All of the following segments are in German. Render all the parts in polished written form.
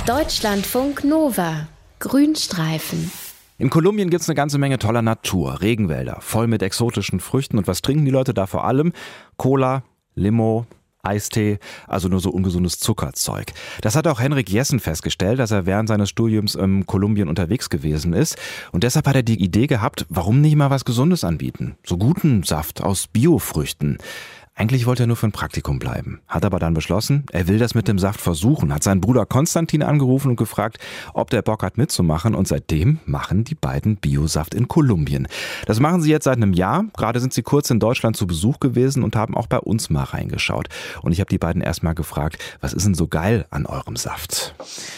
Deutschlandfunk Nova. Grünstreifen. In Kolumbien gibt's eine ganze Menge toller Natur, Regenwälder, voll mit exotischen Früchten. Und was trinken die Leute da vor allem? Cola, Limo, Eistee, also nur so ungesundes Zuckerzeug. Das hat auch Henrik Jessen festgestellt, dass er während seines Studiums in Kolumbien unterwegs gewesen ist. Und deshalb hat er die Idee gehabt, warum nicht mal was Gesundes anbieten? So guten Saft aus Biofrüchten. Eigentlich wollte er nur für ein Praktikum bleiben, hat aber dann beschlossen, er will das mit dem Saft versuchen, hat seinen Bruder Konstantin angerufen und gefragt, ob der Bock hat mitzumachen, und seitdem machen die beiden Biosaft in Kolumbien. Das machen sie jetzt seit einem Jahr, gerade sind sie kurz in Deutschland zu Besuch gewesen und haben auch bei uns mal reingeschaut. Und ich habe die beiden erstmal gefragt, was ist denn so geil an eurem Saft?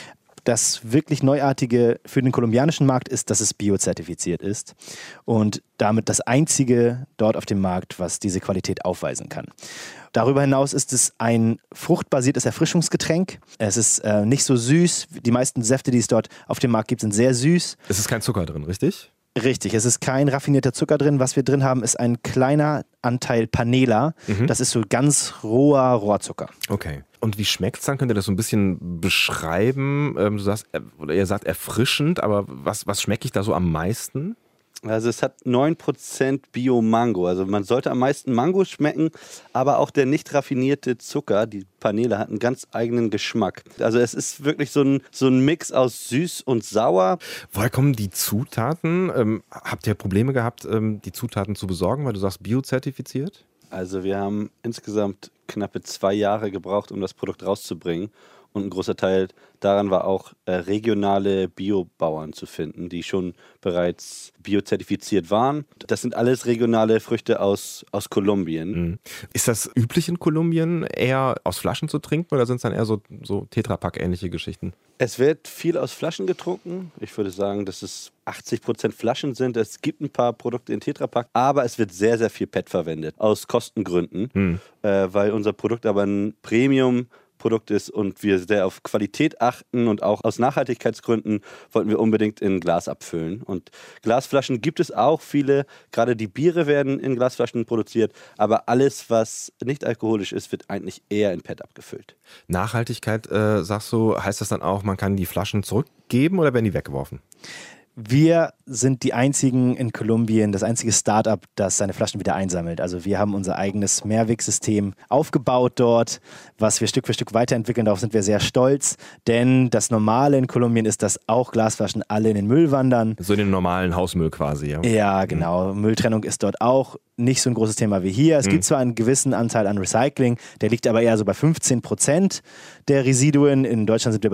Das wirklich Neuartige für den kolumbianischen Markt ist, dass es biozertifiziert ist und damit das einzige dort auf dem Markt, was diese Qualität aufweisen kann. Darüber hinaus ist es ein fruchtbasiertes Erfrischungsgetränk. Es ist nicht so süß. Die meisten Säfte, die es dort auf dem Markt gibt, sind sehr süß. Es ist kein Zucker drin, richtig? Richtig, es ist kein raffinierter Zucker drin. Was wir drin haben, ist ein kleiner Anteil Panela. Das ist so ganz roher Rohrzucker. Okay. Und wie schmeckt's dann? Könnt ihr das so ein bisschen beschreiben? Du sagst, oder ihr sagt erfrischend, aber was schmecke ich da so am meisten? Also es hat 9% Bio-Mango. Also man sollte am meisten Mango schmecken, aber auch der nicht raffinierte Zucker, die Panela, hat einen ganz eigenen Geschmack. Also es ist wirklich so ein Mix aus süß und sauer. Woher kommen die Zutaten? Habt ihr Probleme gehabt, die Zutaten zu besorgen, weil du sagst biozertifiziert? Also wir haben insgesamt knappe 2 Jahre gebraucht, um das Produkt rauszubringen. Und ein großer Teil daran war auch, regionale Biobauern zu finden, die schon bereits biozertifiziert waren. Das sind alles regionale Früchte aus Kolumbien. Ist das üblich in Kolumbien, eher aus Flaschen zu trinken, oder sind es dann eher so Tetrapack-ähnliche Geschichten? Es wird viel aus Flaschen getrunken. Ich würde sagen, dass es 80% Flaschen sind. Es gibt ein paar Produkte in Tetrapack, aber es wird sehr, sehr viel PET verwendet, aus Kostengründen, weil unser Produkt aber ein Premium-Produkt ist und wir sehr auf Qualität achten, und auch aus Nachhaltigkeitsgründen wollten wir unbedingt in Glas abfüllen. Und Glasflaschen gibt es auch viele, gerade die Biere werden in Glasflaschen produziert, aber alles, was nicht alkoholisch ist, wird eigentlich eher in PET abgefüllt. Nachhaltigkeit, sagst du, heißt das dann auch, man kann die Flaschen zurückgeben oder werden die weggeworfen? Wir sind die einzigen in Kolumbien, das einzige Start-up, das seine Flaschen wieder einsammelt. Also wir haben unser eigenes Mehrwegsystem aufgebaut dort, was wir Stück für Stück weiterentwickeln. Darauf sind wir sehr stolz, denn das Normale in Kolumbien ist, dass auch Glasflaschen alle in den Müll wandern. So in den normalen Hausmüll quasi, ja? Ja, genau. Mülltrennung ist dort auch nicht so ein großes Thema wie hier. Es gibt zwar einen gewissen Anteil an Recycling, der liegt aber eher so bei 15% der Residuen. In Deutschland sind wir bei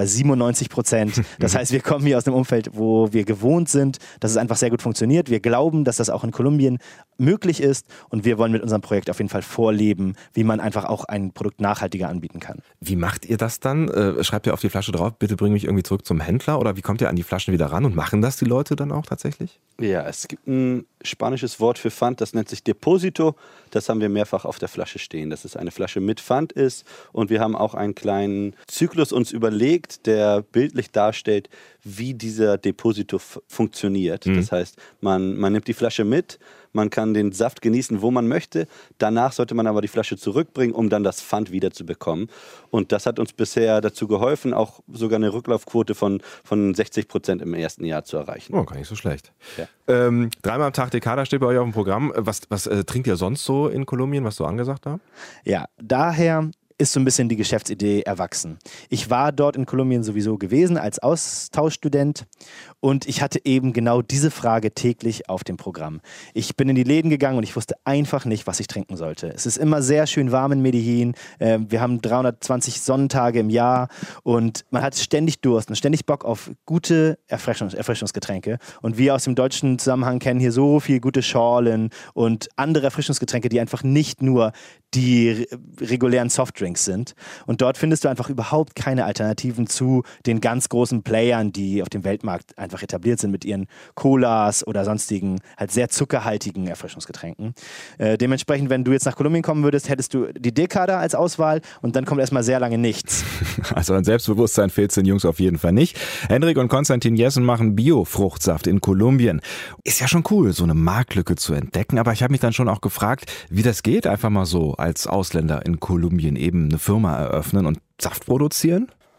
97%. Das heißt, wir kommen hier aus einem Umfeld, wo wir gewohnt sind, dass es einfach sehr gut funktioniert. Wir glauben, dass das auch in Kolumbien möglich ist, und wir wollen mit unserem Projekt auf jeden Fall vorleben, wie man einfach auch ein Produkt nachhaltiger anbieten kann. Wie macht ihr das dann? Schreibt ihr auf die Flasche drauf, bitte bring mich irgendwie zurück zum Händler, oder wie kommt ihr an die Flaschen wieder ran, und machen das die Leute dann auch tatsächlich? Ja, es gibt ein spanisches Wort für Pfand, das nennt sich Deposito. Das haben wir mehrfach auf der Flasche stehen, dass es eine Flasche mit Pfand ist. Und wir haben auch einen kleinen Zyklus uns überlegt, der bildlich darstellt, wie dieser Deposito funktioniert. Das heißt, man nimmt die Flasche mit, man kann den Saft genießen, wo man möchte. Danach sollte man aber die Flasche zurückbringen, um dann das Pfand wieder zu bekommen. Und das hat uns bisher dazu geholfen, auch sogar eine Rücklaufquote von 60% im ersten Jahr zu erreichen. Oh, gar nicht so schlecht. Ja. 3-mal am Tag Decada steht bei euch auf dem Programm. Was trinkt ihr sonst so in Kolumbien, was du angesagt hast? Ja, daher ist so ein bisschen die Geschäftsidee erwachsen. Ich war dort in Kolumbien sowieso gewesen als Austauschstudent, und ich hatte eben genau diese Frage täglich auf dem Programm. Ich bin in die Läden gegangen und ich wusste einfach nicht, was ich trinken sollte. Es ist immer sehr schön warm in Medellin. Wir haben 320 Sonnentage im Jahr und man hat ständig Durst und ständig Bock auf gute Erfrischungsgetränke. Und wir aus dem deutschen Zusammenhang kennen hier so viel gute Schorlen und andere Erfrischungsgetränke, die einfach nicht nur die regulären Softdrinks sind. Und dort findest du einfach überhaupt keine Alternativen zu den ganz großen Playern, die auf dem Weltmarkt einfach etabliert sind mit ihren Colas oder sonstigen halt sehr zuckerhaltigen Erfrischungsgetränken. Dementsprechend, wenn du jetzt nach Kolumbien kommen würdest, hättest du die Decada als Auswahl und dann kommt erstmal sehr lange nichts. Also an Selbstbewusstsein fehlt es den Jungs auf jeden Fall nicht. Henrik und Konstantin Jessen machen Bio-Fruchtsaft in Kolumbien. Ist ja schon cool, so eine Marktlücke zu entdecken, aber ich habe mich dann schon auch gefragt, wie das geht, einfach mal so als Ausländer in Kolumbien eben eine Firma eröffnen und Saft produzieren?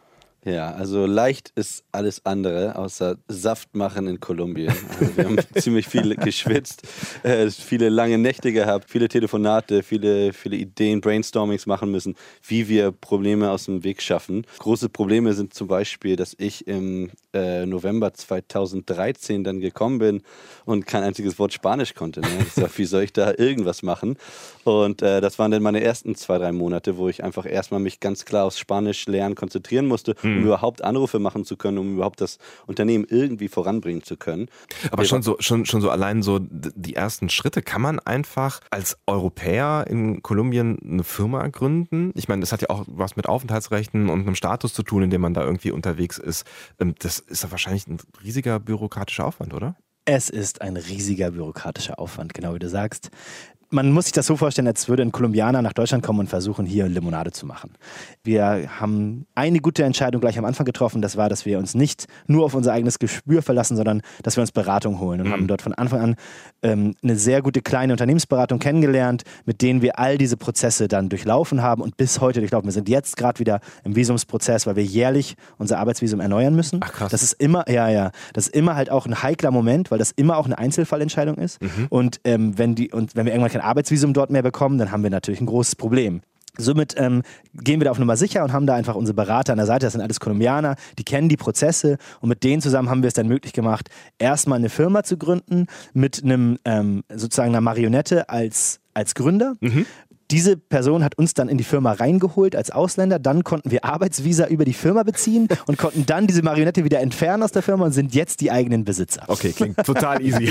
Ja, also leicht ist alles andere, außer Saft machen in Kolumbien. Also wir haben ziemlich viel geschwitzt, viele lange Nächte gehabt, viele Telefonate, viele Ideen, Brainstormings machen müssen, wie wir Probleme aus dem Weg schaffen. Große Probleme sind zum Beispiel, dass ich im November 2013 dann gekommen bin und kein einziges Wort Spanisch konnte. Ne? Ich sag, wie soll ich da irgendwas machen? Und das waren dann meine ersten 2-3 Monate, wo ich einfach erstmal mich ganz klar aufs Spanisch lernen konzentrieren musste, um überhaupt Anrufe machen zu können, um überhaupt das Unternehmen irgendwie voranbringen zu können. Aber schon so allein so die ersten Schritte. Kann man einfach als Europäer in Kolumbien eine Firma gründen? Ich meine, das hat ja auch was mit Aufenthaltsrechten und einem Status zu tun, in dem man da irgendwie unterwegs ist. Das ist ja wahrscheinlich ein riesiger bürokratischer Aufwand, oder? Es ist ein riesiger bürokratischer Aufwand, genau wie du sagst. Man muss sich das so vorstellen, als würde ein Kolumbianer nach Deutschland kommen und versuchen, hier Limonade zu machen. Wir haben eine gute Entscheidung gleich am Anfang getroffen. Das war, dass wir uns nicht nur auf unser eigenes Gespür verlassen, sondern dass wir uns Beratung holen. Und haben dort von Anfang an eine sehr gute kleine Unternehmensberatung kennengelernt, mit denen wir all diese Prozesse dann durchlaufen haben und bis heute durchlaufen. Wir sind jetzt gerade wieder im Visumsprozess, weil wir jährlich unser Arbeitsvisum erneuern müssen. Ach krass. Das ist immer, das ist immer halt auch ein heikler Moment, weil das immer auch eine Einzelfallentscheidung ist. Und wenn wir irgendwann kein Arbeitsvisum dort mehr bekommen, dann haben wir natürlich ein großes Problem. Somit gehen wir da auf Nummer sicher und haben da einfach unsere Berater an der Seite, das sind alles Kolumbianer, die kennen die Prozesse und mit denen zusammen haben wir es dann möglich gemacht, erstmal eine Firma zu gründen mit einem sozusagen einer Marionette als Gründer. Diese Person hat uns dann in die Firma reingeholt als Ausländer, dann konnten wir Arbeitsvisa über die Firma beziehen und konnten dann diese Marionette wieder entfernen aus der Firma und sind jetzt die eigenen Besitzer. Okay, klingt total easy.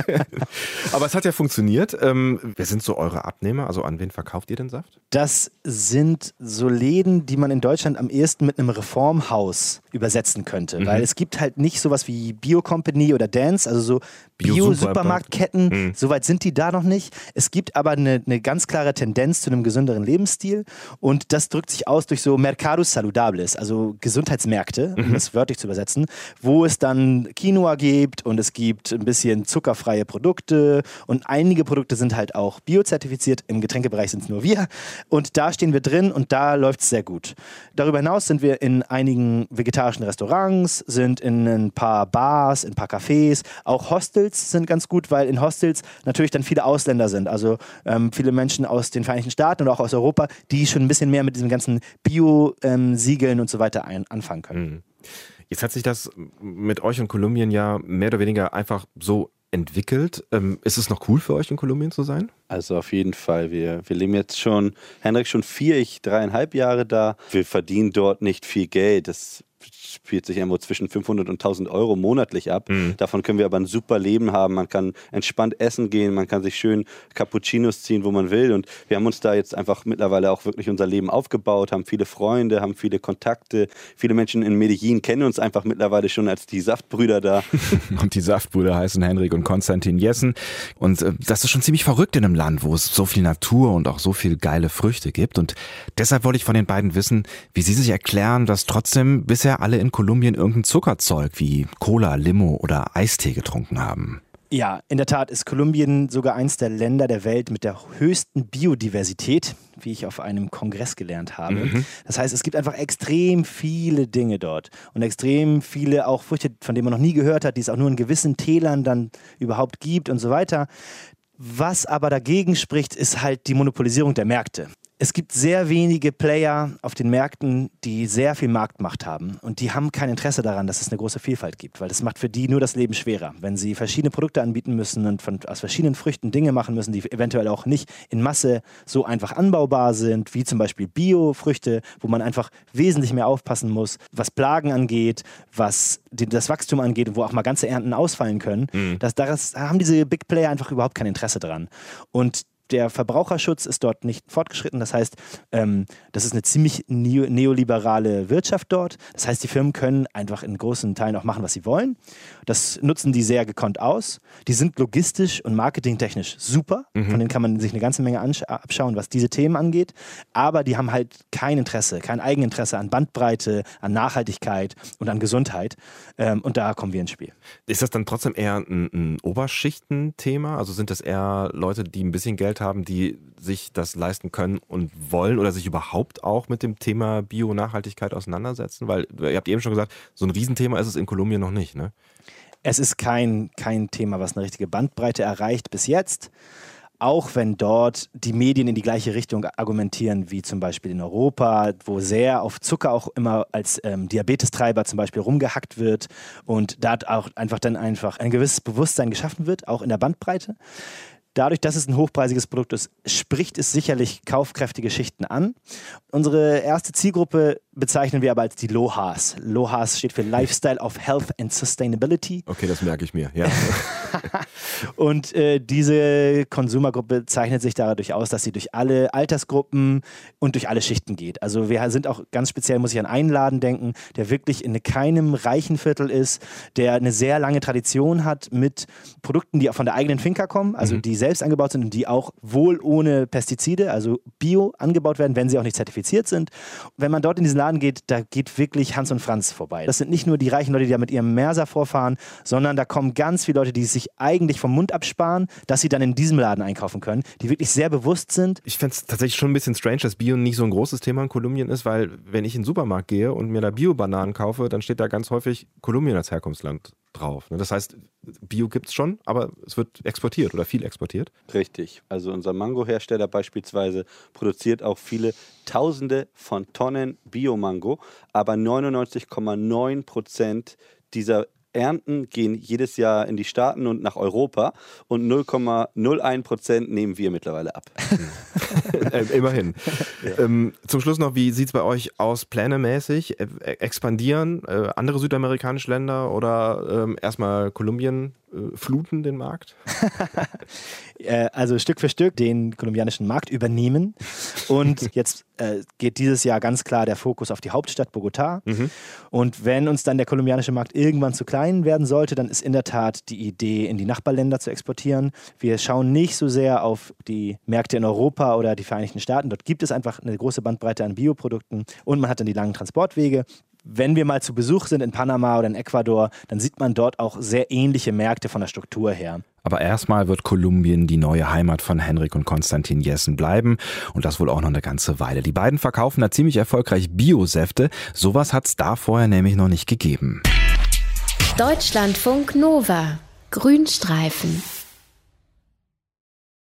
Aber es hat ja funktioniert. Wer sind so eure Abnehmer? Also an wen verkauft ihr den Saft? Das sind so Läden, die man in Deutschland am ehesten mit einem Reformhaus übersetzen könnte, weil es gibt halt nicht sowas wie Bio-Company oder Dance, also so Bio-Supermarktketten, soweit sind die da noch nicht. Es gibt aber eine ganz klare Tendenz zu einem gesünderen Lebensstil und das drückt sich aus durch so Mercados Saludables, also Gesundheitsmärkte, um das wörtlich zu übersetzen, wo es dann Quinoa gibt und es gibt ein bisschen zuckerfreie Produkte und einige Produkte sind halt auch biozertifiziert, im Getränkebereich sind es nur wir und da stehen wir drin und da läuft es sehr gut. Darüber hinaus sind wir in einigen vegetarischen Restaurants, sind in ein paar Bars, in ein paar Cafés, auch Hostels sind ganz gut, weil in Hostels natürlich dann viele Ausländer sind, also viele Menschen aus den Vereinigten Staaten oder auch aus Europa, die schon ein bisschen mehr mit diesem ganzen Bio-Siegeln und so weiter anfangen können. Jetzt hat sich das mit euch in Kolumbien ja mehr oder weniger einfach so entwickelt. Ist es noch cool für euch in Kolumbien zu sein? Also auf jeden Fall. Wir leben jetzt schon, Hendrik schon 3,5 Jahre da. Wir verdienen dort nicht viel Geld. Das spielt sich irgendwo zwischen 500 und 1000 Euro monatlich ab. Davon können wir aber ein super Leben haben. Man kann entspannt essen gehen, man kann sich schön Cappuccinos ziehen, wo man will. Und wir haben uns da jetzt einfach mittlerweile auch wirklich unser Leben aufgebaut, haben viele Freunde, haben viele Kontakte. Viele Menschen in Medellin kennen uns einfach mittlerweile schon als die Saftbrüder da. Und die Saftbrüder heißen Henrik und Konstantin Jessen. Und das ist schon ziemlich verrückt in einem Land, wo es so viel Natur und auch so viel geile Früchte gibt. Und deshalb wollte ich von den beiden wissen, wie sie sich erklären, dass trotzdem bisher alle in Kolumbien irgendein Zuckerzeug wie Cola, Limo oder Eistee getrunken haben. Ja, in der Tat ist Kolumbien sogar eins der Länder der Welt mit der höchsten Biodiversität, wie ich auf einem Kongress gelernt habe. Das heißt, es gibt einfach extrem viele Dinge dort und extrem viele auch Früchte, von denen man noch nie gehört hat, die es auch nur in gewissen Tälern dann überhaupt gibt und so weiter. Was aber dagegen spricht, ist halt die Monopolisierung der Märkte. Es gibt sehr wenige Player auf den Märkten, die sehr viel Marktmacht haben und die haben kein Interesse daran, dass es eine große Vielfalt gibt, weil das macht für die nur das Leben schwerer. Wenn sie verschiedene Produkte anbieten müssen und aus verschiedenen Früchten Dinge machen müssen, die eventuell auch nicht in Masse so einfach anbaubar sind, wie zum Beispiel Bio-Früchte, wo man einfach wesentlich mehr aufpassen muss, was Plagen angeht, was das Wachstum angeht und wo auch mal ganze Ernten ausfallen können. Da haben diese Big Player einfach überhaupt kein Interesse dran. Und der Verbraucherschutz ist dort nicht fortgeschritten. Das heißt, das ist eine ziemlich neoliberale Wirtschaft dort. Das heißt, die Firmen können einfach in großen Teilen auch machen, was sie wollen. Das nutzen die sehr gekonnt aus. Die sind logistisch und marketingtechnisch super. Von denen kann man sich eine ganze Menge abschauen, was diese Themen angeht. Aber die haben halt kein Eigeninteresse an Bandbreite, an Nachhaltigkeit und an Gesundheit. Und da kommen wir ins Spiel. Ist das dann trotzdem eher ein Oberschichtenthema? Also sind das eher Leute, die ein bisschen Geld Geld haben, die sich das leisten können und wollen oder sich überhaupt auch mit dem Thema Bio-Nachhaltigkeit auseinandersetzen? Weil, ihr habt eben schon gesagt, so ein Riesenthema ist es in Kolumbien noch nicht, ne? Es ist kein Thema, was eine richtige Bandbreite erreicht bis jetzt. Auch wenn dort die Medien in die gleiche Richtung argumentieren wie zum Beispiel in Europa, wo sehr auf Zucker auch immer als Diabetestreiber zum Beispiel rumgehackt wird und da auch einfach ein gewisses Bewusstsein geschaffen wird, auch in der Bandbreite. Dadurch, dass es ein hochpreisiges Produkt ist, spricht es sicherlich kaufkräftige Schichten an. Unsere erste Zielgruppe bezeichnen wir aber als die LOHAS. LOHAS steht für Lifestyle of Health and Sustainability. Okay, das merke ich mir, ja. Und diese Konsumergruppe zeichnet sich dadurch aus, dass sie durch alle Altersgruppen und durch alle Schichten geht. Also wir sind auch ganz speziell, muss ich an einen Laden denken, der wirklich in keinem reichen Viertel ist, der eine sehr lange Tradition hat mit Produkten, die auch von der eigenen Finca kommen, also die selbst angebaut sind und die auch wohl ohne Pestizide, also bio angebaut werden, wenn sie auch nicht zertifiziert sind. Wenn man dort in diesen Laden geht, da geht wirklich Hans und Franz vorbei. Das sind nicht nur die reichen Leute, die da mit ihrem Mercer vorfahren, sondern da kommen ganz viele Leute, die sich eigentlich vom Mund absparen, dass sie dann in diesem Laden einkaufen können, die wirklich sehr bewusst sind. Ich fände es tatsächlich schon ein bisschen strange, dass Bio nicht so ein großes Thema in Kolumbien ist, weil wenn ich in den Supermarkt gehe und mir da Bio-Bananen kaufe, dann steht da ganz häufig Kolumbien als Herkunftsland drauf. Das heißt, Bio gibt es schon, aber es wird exportiert oder viel exportiert. Richtig. Also unser Mango-Hersteller beispielsweise produziert auch viele Tausende von Tonnen Bio-Mango, aber 99,9% dieser Ernten gehen jedes Jahr in die Staaten und nach Europa und 0,01% nehmen wir mittlerweile ab. Immerhin. Ja. Zum Schluss noch, wie sieht es bei euch aus plänemäßig? Expandieren andere südamerikanische Länder oder erstmal Kolumbien fluten den Markt? Also Stück für Stück den kolumbianischen Markt übernehmen und jetzt geht dieses Jahr ganz klar der Fokus auf die Hauptstadt Bogotá und wenn uns dann der kolumbianische Markt irgendwann zu klein werden sollte, dann ist in der Tat die Idee, in die Nachbarländer zu exportieren. Wir schauen nicht so sehr auf die Märkte in Europa oder die Vereinigten Staaten, dort gibt es einfach eine große Bandbreite an Bioprodukten und man hat dann die langen Transportwege. Wenn wir mal zu Besuch sind in Panama oder in Ecuador, dann sieht man dort auch sehr ähnliche Märkte von der Struktur her. Aber erstmal wird Kolumbien die neue Heimat von Henrik und Konstantin Jessen bleiben und das wohl auch noch eine ganze Weile. Die beiden verkaufen da ziemlich erfolgreich Biosäfte. Sowas hat es da vorher nämlich noch nicht gegeben. Deutschlandfunk Nova. Grünstreifen.